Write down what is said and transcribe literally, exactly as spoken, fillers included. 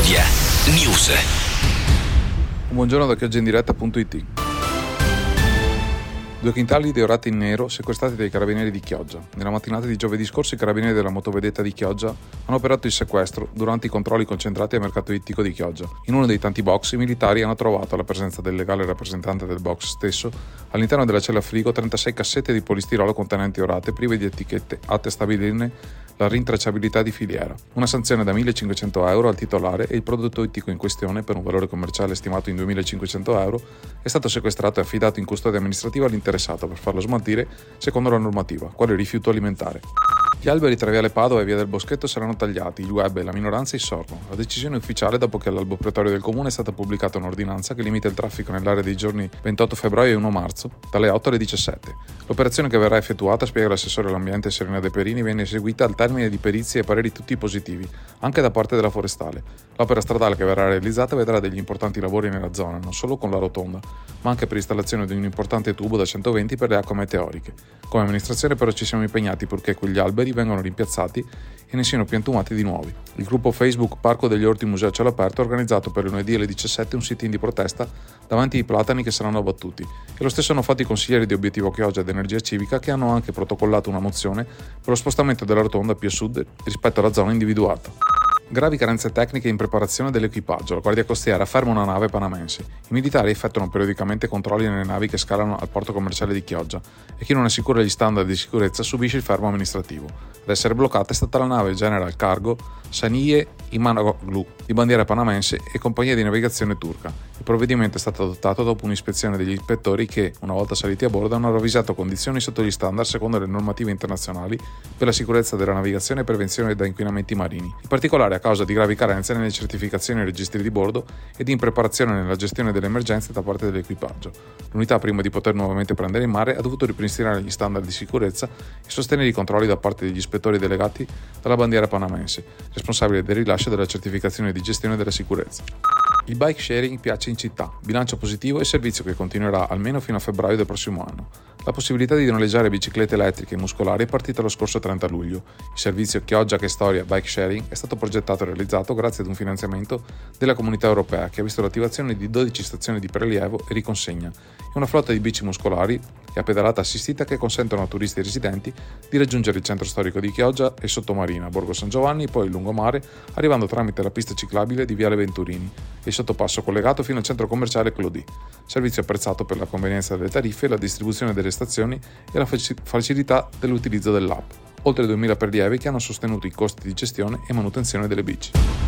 Media News. Un buongiorno da chioggia in diretta punto it. Due quintali di orate in nero sequestrati dai carabinieri di Chioggia. Nella mattinata di giovedì scorso i carabinieri della motovedetta di Chioggia hanno operato il sequestro durante i controlli concentrati al mercato ittico di Chioggia. In uno dei tanti box i militari hanno trovato, alla presenza del legale rappresentante del box stesso, all'interno della cella frigo trentasei cassette di polistirolo contenenti orate prive di etichette atte a stabilirne la rintracciabilità di filiera. Una sanzione da millecinquecento euro al titolare e il prodotto ittico in questione, per un valore commerciale stimato in duemilacinquecento euro, è stato sequestrato e affidato in custodia amministrativa all'interessato per farlo smaltire secondo la normativa, quale rifiuto alimentare. Gli alberi tra Viale Padova e Via del Boschetto saranno tagliati, il web e la minoranza insorgono. La decisione è ufficiale dopo che all'albo pretorio del comune è stata pubblicata un'ordinanza che limita il traffico nell'area dei giorni ventotto febbraio e primo marzo, dalle otto alle diciassette. L'operazione che verrà effettuata, spiega l'assessore all'ambiente Serena De Perini, viene eseguita al termine di perizie e pareri tutti positivi, anche da parte della forestale. L'opera stradale che verrà realizzata vedrà degli importanti lavori nella zona, non solo con la rotonda, ma anche per l'installazione di un importante tubo da centoventi per le acque meteoriche. Come amministrazione però ci siamo impegnati purché quegli alberi vengano rimpiazzati e ne siano piantumati di nuovi. Il gruppo Facebook Parco degli Orti Museo a cielo aperto ha organizzato per lunedì alle diciassette un sit-in di protesta davanti ai platani che saranno abbattuti, e lo stesso hanno fatto i consiglieri di Obiettivo Chioggia ed Energia Civica, che hanno anche protocollato una mozione per lo spostamento della rotonda più a sud rispetto alla zona individuata. Gravi carenze tecniche in preparazione dell'equipaggio. La Guardia Costiera ferma una nave panamense. I militari effettuano periodicamente controlli nelle navi che scalano al porto commerciale di Chioggia e chi non assicura gli standard di sicurezza subisce il fermo amministrativo. Ad essere bloccata è stata la nave General Cargo Saniye Imanoglu di bandiera panamense e compagnia di navigazione turca. Il provvedimento è stato adottato dopo un'ispezione degli ispettori che, una volta saliti a bordo, hanno ravvisato condizioni sotto gli standard secondo le normative internazionali per la sicurezza della navigazione e prevenzione da inquinamenti marini, in particolare a causa di gravi carenze nelle certificazioni e registri di bordo e di impreparazione nella gestione delle emergenze da parte dell'equipaggio. L'unità, prima di poter nuovamente prendere in mare, ha dovuto ripristinare gli standard di sicurezza e sostenere i controlli da parte degli ispettori delegati dalla bandiera panamense, responsabile del rilascio della certificazione di gestione della sicurezza. Il bike sharing piace in città, bilancio positivo e servizio che continuerà almeno fino a febbraio del prossimo anno. La possibilità di noleggiare biciclette elettriche e muscolari è partita lo scorso trenta luglio. Il servizio Chioggia che Storia Bike Sharing è stato progettato e realizzato grazie ad un finanziamento della Comunità Europea che ha visto l'attivazione di dodici stazioni di prelievo e riconsegna e una flotta di bici muscolari e a pedalata assistita che consentono a turisti e residenti di raggiungere il centro storico di Chioggia e Sottomarina, Borgo San Giovanni, poi il lungomare, arrivando tramite la pista ciclabile di Viale Venturini e il sottopasso collegato fino al centro commerciale Clodì. Servizio apprezzato per la convenienza delle tariffe, la distribuzione delle stazioni e la facilità dell'utilizzo dell'app. Oltre duemila prelievi che hanno sostenuto i costi di gestione e manutenzione delle bici.